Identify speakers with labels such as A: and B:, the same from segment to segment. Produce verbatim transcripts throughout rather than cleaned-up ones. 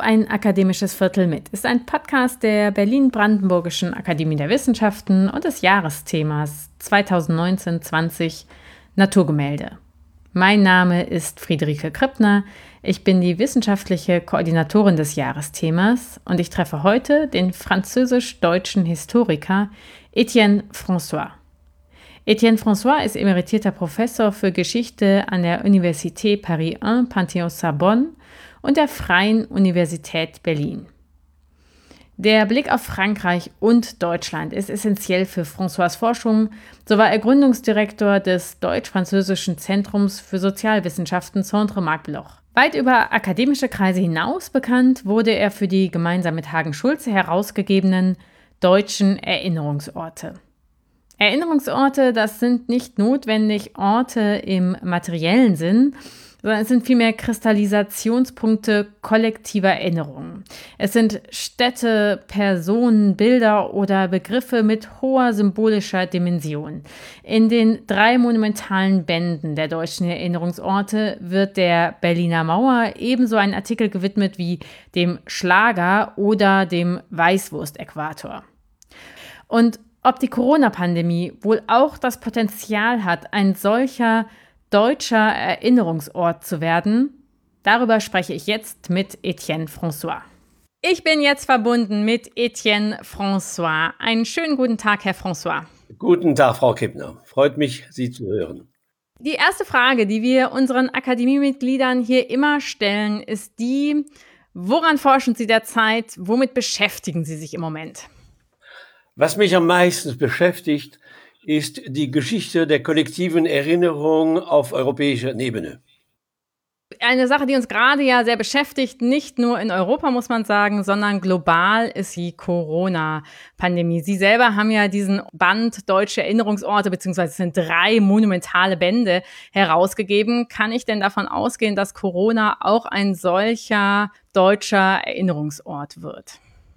A: ein akademisches Viertel mit ist ein Podcast der Berlin-Brandenburgischen Akademie der Wissenschaften und des Jahresthemas zwanzig neunzehn zwanzig Naturgemälde. Mein Name ist Friederike Krippner, ich bin die wissenschaftliche Koordinatorin des Jahresthemas und ich treffe heute den französisch-deutschen Historiker Etienne François. Etienne François ist emeritierter Professor für Geschichte an der Université Paris eins Panthéon-Sorbonne und der Freien Universität Berlin. Der Blick auf Frankreich und Deutschland ist essentiell für François' Forschung. So war er Gründungsdirektor des Deutsch-Französischen Zentrums für Sozialwissenschaften Centre-Marc-Bloch. Weit über akademische Kreise hinaus bekannt wurde er für die gemeinsam mit Hagen Schulze herausgegebenen deutschen Erinnerungsorte. Erinnerungsorte, das sind nicht notwendig Orte im materiellen Sinn, sondern es sind vielmehr Kristallisationspunkte kollektiver Erinnerungen. Es sind Städte, Personen, Bilder oder Begriffe mit hoher symbolischer Dimension. In den drei monumentalen Bänden der deutschen Erinnerungsorte wird der Berliner Mauer ebenso ein Artikel gewidmet wie dem Schlager oder dem Weißwurst-Äquator. Und ob die Corona-Pandemie wohl auch das Potenzial hat, ein solcher deutscher Erinnerungsort zu werden, darüber spreche ich jetzt mit Etienne François. Ich bin jetzt verbunden mit Etienne François. Einen schönen guten Tag, Herr François.
B: Guten Tag, Frau Kippner. Freut mich, Sie zu hören.
A: Die erste Frage, die wir unseren Akademiemitgliedern hier immer stellen, ist die: Woran forschen Sie derzeit? Womit beschäftigen Sie sich im Moment?
B: Was mich am meisten beschäftigt, ist die Geschichte der kollektiven Erinnerung auf europäischer Ebene.
A: Eine Sache, die uns gerade ja sehr beschäftigt, nicht nur in Europa, muss man sagen, sondern global, ist die Corona-Pandemie. Sie selber haben ja diesen Band Deutsche Erinnerungsorte, beziehungsweise es sind drei monumentale Bände herausgegeben. Kann ich denn davon ausgehen, dass Corona auch ein solcher deutscher Erinnerungsort wird?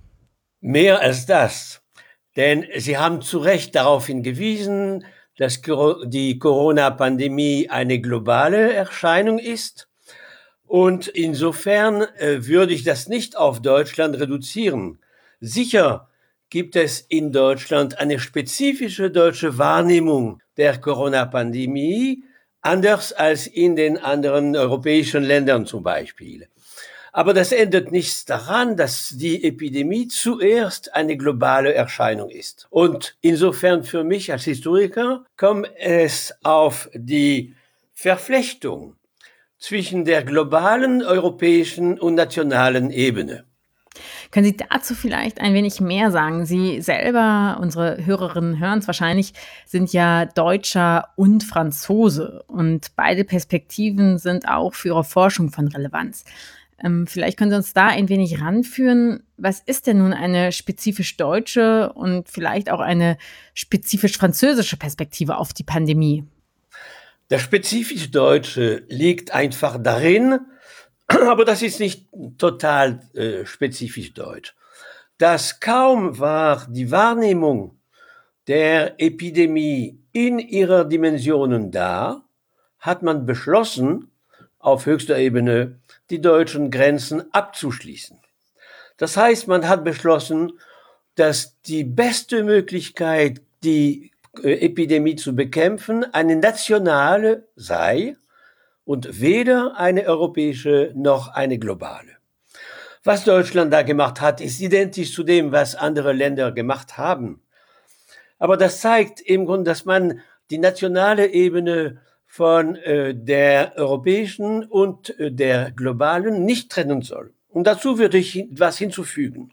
B: Mehr als das. Denn Sie haben zu Recht darauf hingewiesen, dass die Corona-Pandemie eine globale Erscheinung ist. Und insofern äh, würde ich das nicht auf Deutschland reduzieren. Sicher gibt es in Deutschland eine spezifische deutsche Wahrnehmung der Corona-Pandemie, anders als in den anderen europäischen Ländern zum Beispiel. Aber das ändert nichts daran, dass die Epidemie zuerst eine globale Erscheinung ist. Und insofern für mich als Historiker kommt es auf die Verflechtung zwischen der globalen, europäischen und nationalen Ebene.
A: Können Sie dazu vielleicht ein wenig mehr sagen? Sie selber, unsere Hörerinnen hören es wahrscheinlich, sind ja Deutscher und Franzose. Und beide Perspektiven sind auch für Ihre Forschung von Relevanz. Ähm, vielleicht können Sie uns da ein wenig ranführen. Was ist denn nun eine spezifisch deutsche und vielleicht auch eine spezifisch französische Perspektive auf die Pandemie?
B: Das spezifisch Deutsche liegt einfach darin, aber das ist nicht total äh, spezifisch deutsch, dass kaum war die Wahrnehmung der Epidemie in ihrer Dimensionen da, hat man beschlossen, auf höchster Ebene die deutschen Grenzen abzuschließen. Das heißt, man hat beschlossen, dass die beste Möglichkeit, die Epidemie zu bekämpfen, eine nationale sei und weder eine europäische noch eine globale. Was Deutschland da gemacht hat, ist identisch zu dem, was andere Länder gemacht haben. Aber das zeigt im Grunde, dass man die nationale Ebene von äh, der europäischen und äh, der globalen nicht trennen soll. Und dazu würde ich was hinzufügen.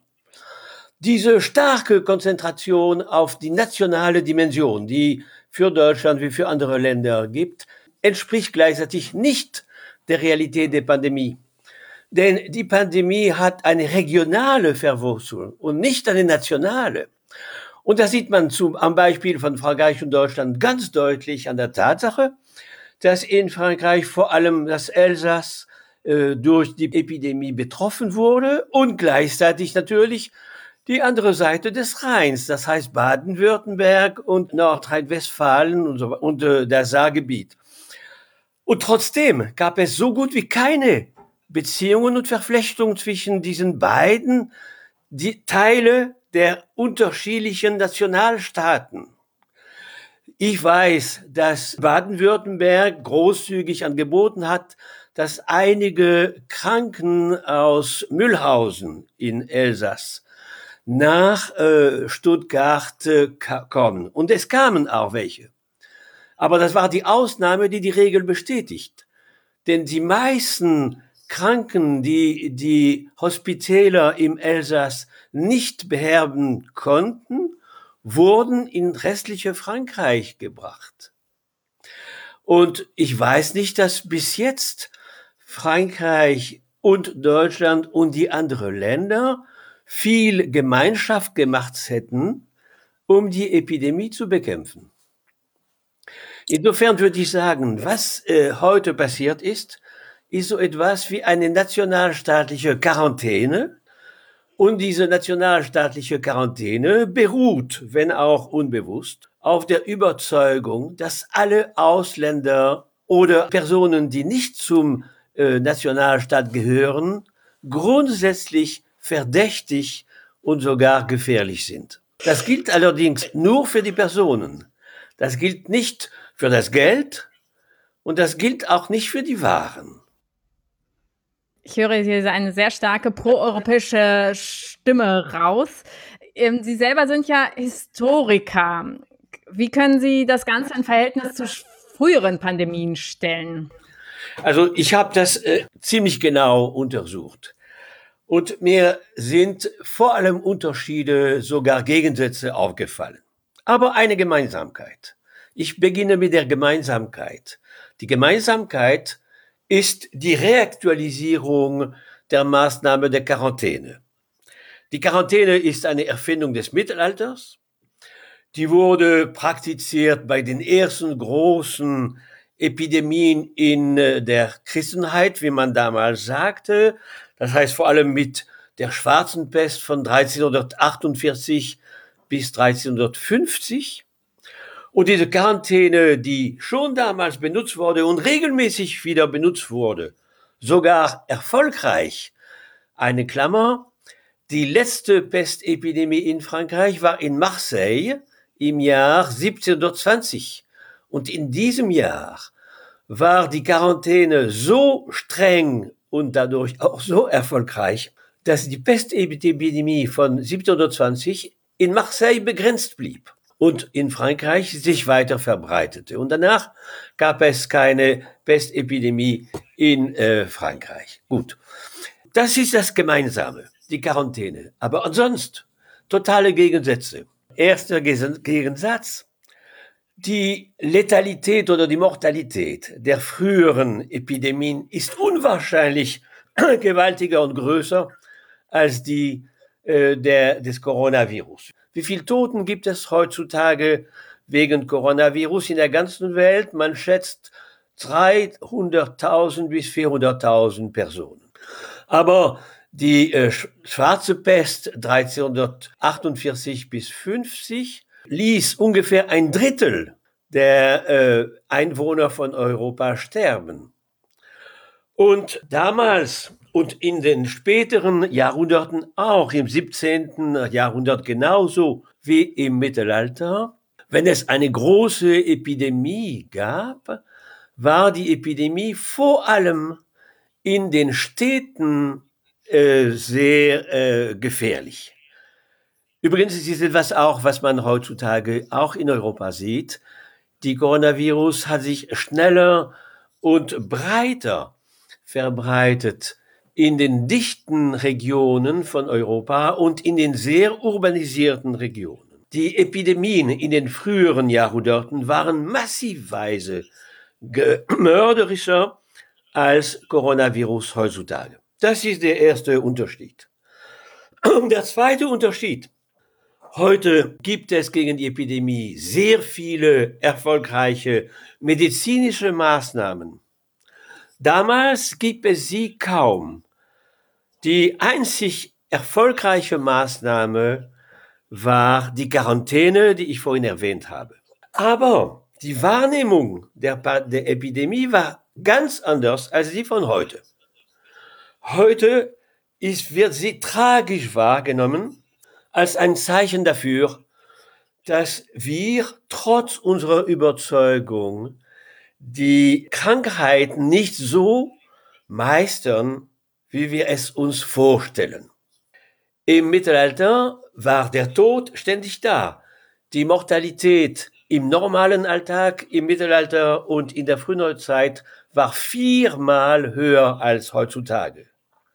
B: Diese starke Konzentration auf die nationale Dimension, die für Deutschland wie für andere Länder gibt, entspricht gleichzeitig nicht der Realität der Pandemie. Denn die Pandemie hat eine regionale Verwurzelung und nicht eine nationale. Und das sieht man zum, am Beispiel von Frankreich und Deutschland ganz deutlich an der Tatsache, dass in Frankreich vor allem das Elsass äh, durch die Epidemie betroffen wurde und gleichzeitig natürlich die andere Seite des Rheins, das heißt Baden-Württemberg und Nordrhein-Westfalen und, so, und äh, das Saargebiet. Und trotzdem gab es so gut wie keine Beziehungen und Verflechtungen zwischen diesen beiden die Teile der unterschiedlichen Nationalstaaten. Ich weiß, dass Baden-Württemberg großzügig angeboten hat, dass einige Kranken aus Mühlhausen in Elsass nach äh, Stuttgart äh, kommen. Und es kamen auch welche. Aber das war die Ausnahme, die die Regel bestätigt. Denn die meisten Kranken, die die Hospitäler im Elsass nicht beherbergen konnten, wurden in restliche Frankreich gebracht. Und ich weiß nicht, dass bis jetzt Frankreich und Deutschland und die anderen Länder viel Gemeinschaft gemacht hätten, um die Epidemie zu bekämpfen. Insofern würde ich sagen, was äh, heute passiert ist, ist so etwas wie eine nationalstaatliche Quarantäne. Und diese nationalstaatliche Quarantäne beruht, wenn auch unbewusst, auf der Überzeugung, dass alle Ausländer oder Personen, die nicht zum äh, Nationalstaat gehören, grundsätzlich verdächtig und sogar gefährlich sind. Das gilt allerdings nur für die Personen. Das gilt nicht für das Geld und das gilt auch nicht für die Waren.
A: Ich höre hier eine sehr starke proeuropäische Stimme raus. Sie selber sind ja Historiker. Wie können Sie das Ganze in Verhältnis zu früheren Pandemien stellen?
B: Also ich habe das äh, ziemlich genau untersucht. Und mir sind vor allem Unterschiede, sogar Gegensätze aufgefallen. Aber eine Gemeinsamkeit. Ich beginne mit der Gemeinsamkeit. Die Gemeinsamkeit ist die Reaktualisierung der Maßnahme der Quarantäne. Die Quarantäne ist eine Erfindung des Mittelalters. Die wurde praktiziert bei den ersten großen Epidemien in der Christenheit, wie man damals sagte. Das heißt vor allem mit der Schwarzen Pest von dreizehnhundertachtundvierzig bis dreizehnhundertfünfzig. Und diese Quarantäne, die schon damals benutzt wurde und regelmäßig wieder benutzt wurde, sogar erfolgreich, eine Klammer, die letzte Pestepidemie in Frankreich war in Marseille im Jahr siebzehnhundertzwanzig. Und in diesem Jahr war die Quarantäne so streng und dadurch auch so erfolgreich, dass die Pestepidemie von siebzehnhundertzwanzig in Marseille begrenzt blieb und in Frankreich sich weiter verbreitete. Und danach gab es keine Pestepidemie in äh, Frankreich. Gut, das ist das Gemeinsame, die Quarantäne. Aber ansonsten totale Gegensätze. Erster Gegensatz: die Letalität oder die Mortalität der früheren Epidemien ist unwahrscheinlich gewaltiger und größer als die äh, der, des Coronavirus. Wie viele Toten gibt es heutzutage wegen Coronavirus in der ganzen Welt? Man schätzt dreihunderttausend bis vierhunderttausend Personen. Aber die äh, schwarze Pest dreizehnhundertachtundvierzig bis fünfzig ließ ungefähr ein Drittel der äh, Einwohner von Europa sterben. Und damals und in den späteren Jahrhunderten, auch im siebzehnten Jahrhundert genauso wie im Mittelalter, wenn es eine große Epidemie gab, war die Epidemie vor allem in den Städten äh, sehr äh, gefährlich. Übrigens ist es etwas auch, was man heutzutage auch in Europa sieht. Die Coronavirus hat sich schneller und breiter verbreitet in den dichten Regionen von Europa und in den sehr urbanisierten Regionen. Die Epidemien in den früheren Jahrhunderten waren massivweise mörderischer als Coronavirus heutzutage. Das ist der erste Unterschied. Der zweite Unterschied: heute gibt es gegen die Epidemie sehr viele erfolgreiche medizinische Maßnahmen. Damals gibt es sie kaum. Die einzig erfolgreiche Maßnahme war die Quarantäne, die ich vorhin erwähnt habe. Aber die Wahrnehmung der, der Epidemie war ganz anders als die von heute. Heute ist, wird sie tragisch wahrgenommen als ein Zeichen dafür, dass wir trotz unserer Überzeugung die Krankheit nicht so meistern, wie wir es uns vorstellen. Im Mittelalter war der Tod ständig da. Die Mortalität im normalen Alltag, im Mittelalter und in der Frühneuzeit war viermal höher als heutzutage.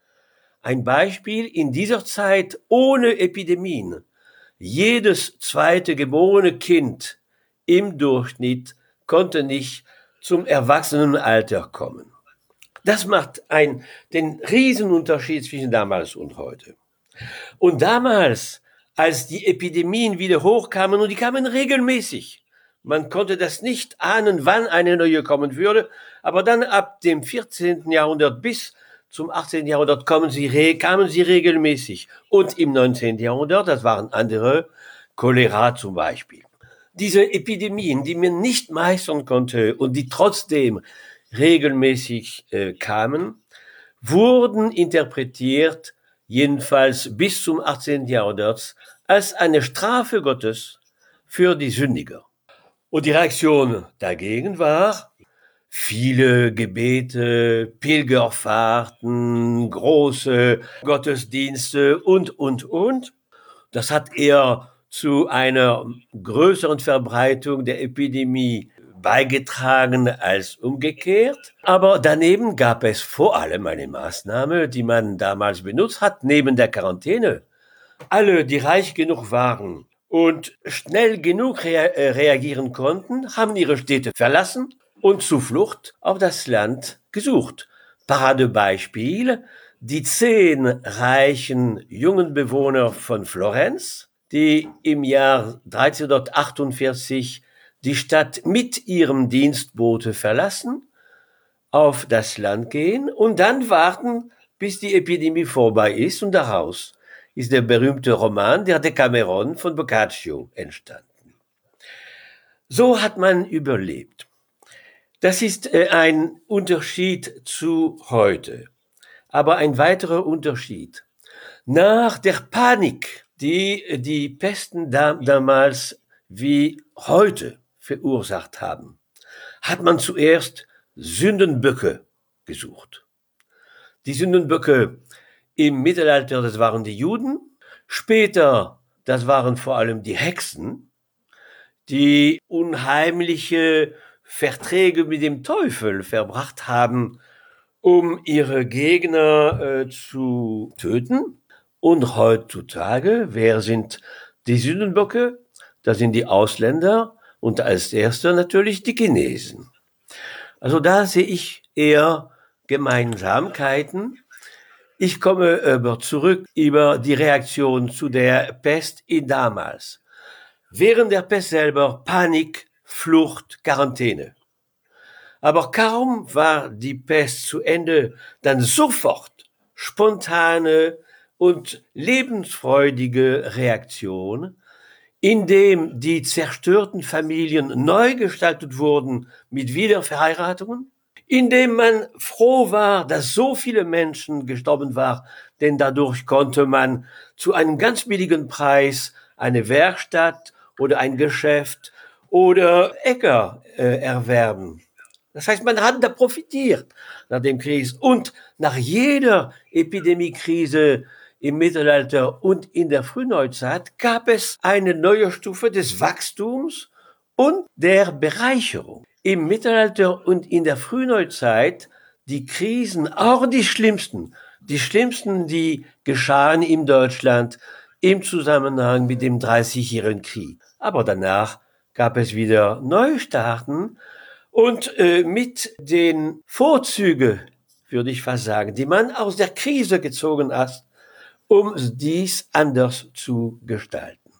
B: Ein Beispiel: in dieser Zeit ohne Epidemien. Jedes zweite geborene Kind im Durchschnitt konnte nicht zum Erwachsenenalter kommen. Das macht ein, den Riesenunterschied zwischen damals und heute. Und damals, als die Epidemien wieder hochkamen, und die kamen regelmäßig, man konnte das nicht ahnen, wann eine neue kommen würde, aber dann ab dem vierzehnten Jahrhundert bis zum achtzehnten Jahrhundert kamen sie, kamen sie regelmäßig. Und im neunzehnten Jahrhundert, das waren andere, Cholera zum Beispiel. Diese Epidemien, die man nicht meistern konnte und die trotzdem regelmäßig äh, kamen, wurden interpretiert, jedenfalls bis zum achtzehnten Jahrhundert, als eine Strafe Gottes für die Sündiger. Und die Reaktion dagegen war: viele Gebete, Pilgerfahrten, große Gottesdienste und, und, und. Das hat eher zu einer größeren Verbreitung der Epidemie beigetragen als umgekehrt. Aber daneben gab es vor allem eine Maßnahme, die man damals benutzt hat, neben der Quarantäne. Alle, die reich genug waren und schnell genug rea- reagieren konnten, haben ihre Städte verlassen und Zuflucht auf das Land gesucht. Paradebeispiel: die zehn reichen jungen Bewohner von Florenz, die im Jahr dreizehnhundertachtundvierzig die Stadt mit ihrem Dienstbote verlassen, auf das Land gehen und dann warten, bis die Epidemie vorbei ist, und daraus ist der berühmte Roman der Decameron von Boccaccio entstanden. So hat man überlebt. Das ist äh, ein Unterschied zu heute. Aber ein weiterer Unterschied: nach der Panik, die die Pesten da, damals wie heute verursacht haben, hat man zuerst Sündenböcke gesucht. Die Sündenböcke im Mittelalter, das waren die Juden. Später, das waren vor allem die Hexen, die unheimliche Verträge mit dem Teufel verbracht haben, um ihre Gegner äh, zu töten. Und heutzutage, wer sind die Sündenböcke? Das sind die Ausländer und als erster natürlich die Chinesen. Also da sehe ich eher Gemeinsamkeiten. Ich komme aber zurück über die Reaktion zu der Pest in damals. Während der Pest selber Panik, Flucht, Quarantäne. Aber kaum war die Pest zu Ende, dann sofort spontane und lebensfreudige Reaktion, indem die zerstörten Familien neu gestaltet wurden mit Wiederverheiratungen, indem man froh war, dass so viele Menschen gestorben waren, denn dadurch konnte man zu einem ganz billigen Preis eine Werkstatt oder ein Geschäft oder Äcker äh, erwerben. Das heißt, man hat da profitiert nach dem Krieg. Und nach jeder Epidemiekrise im Mittelalter und in der Frühneuzeit gab es eine neue Stufe des Wachstums und der Bereicherung. Im Mittelalter und in der Frühneuzeit die Krisen, auch die schlimmsten, die schlimmsten, die geschahen in Deutschland im Zusammenhang mit dem Dreißigjährigen Krieg. Aber danach gab es wieder Neustarten und äh, mit den Vorzügen, würde ich fast sagen, die man aus der Krise gezogen hat, um dies anders zu gestalten.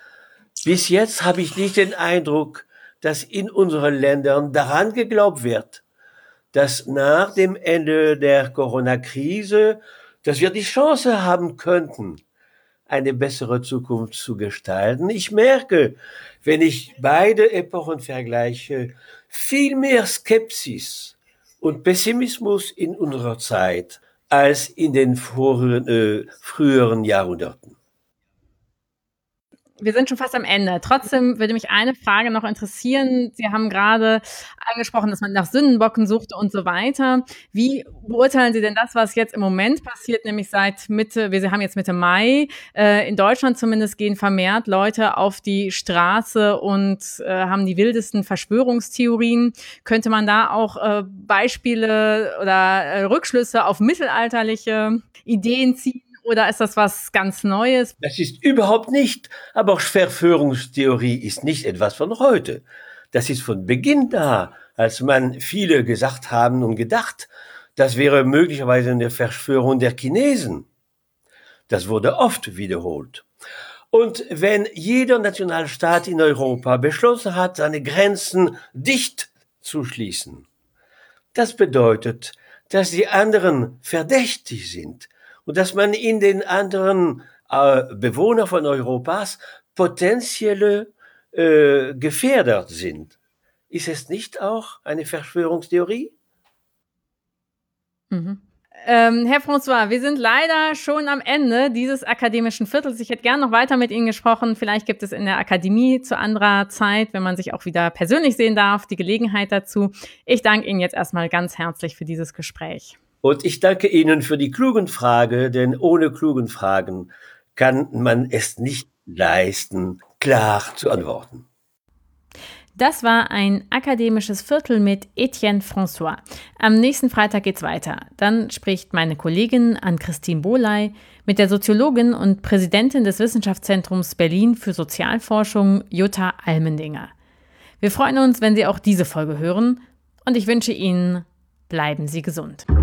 B: Bis jetzt habe ich nicht den Eindruck, dass in unseren Ländern daran geglaubt wird, dass nach dem Ende der Corona-Krise, dass wir die Chance haben könnten, eine bessere Zukunft zu gestalten. Ich merke, wenn ich beide Epochen vergleiche, viel mehr Skepsis und Pessimismus in unserer Zeit als in den vorheren, äh, früheren Jahrhunderten.
A: Wir sind schon fast am Ende. Trotzdem würde mich eine Frage noch interessieren. Sie haben gerade angesprochen, dass man nach Sündenbocken suchte und so weiter. Wie beurteilen Sie denn das, was jetzt im Moment passiert, nämlich seit Mitte, wir haben jetzt Mitte Mai, äh, in Deutschland zumindest gehen vermehrt Leute auf die Straße und äh, haben die wildesten Verschwörungstheorien. Könnte man da auch äh, Beispiele oder äh, Rückschlüsse auf mittelalterliche Ideen ziehen? Oder ist das was ganz Neues?
B: Das ist überhaupt nicht, aber auch Verschwörungstheorie ist nicht etwas von heute. Das ist von Beginn da, als man viele gesagt haben und gedacht, das wäre möglicherweise eine Verschwörung der Chinesen. Das wurde oft wiederholt. Und wenn jeder Nationalstaat in Europa beschlossen hat, seine Grenzen dicht zu schließen, das bedeutet, dass die anderen verdächtig sind. Und dass man in den anderen äh, Bewohner von Europas potenzielle äh, Gefährder sind. Ist es nicht auch eine Verschwörungstheorie?
A: Mhm. Ähm, Herr François, wir sind leider schon am Ende dieses akademischen Viertels. Ich hätte gern noch weiter mit Ihnen gesprochen. Vielleicht gibt es in der Akademie zu anderer Zeit, wenn man sich auch wieder persönlich sehen darf, die Gelegenheit dazu. Ich danke Ihnen jetzt erstmal ganz herzlich für dieses Gespräch.
B: Und ich danke Ihnen für die klugen Fragen, denn ohne klugen Fragen kann man es nicht leisten, klar zu antworten.
A: Das war ein akademisches Viertel mit Etienne François. Am nächsten Freitag geht's weiter. Dann spricht meine Kollegin Ann-Christine Bohley mit der Soziologin und Präsidentin des Wissenschaftszentrums Berlin für Sozialforschung, Jutta Almendinger. Wir freuen uns, wenn Sie auch diese Folge hören und ich wünsche Ihnen, bleiben Sie gesund.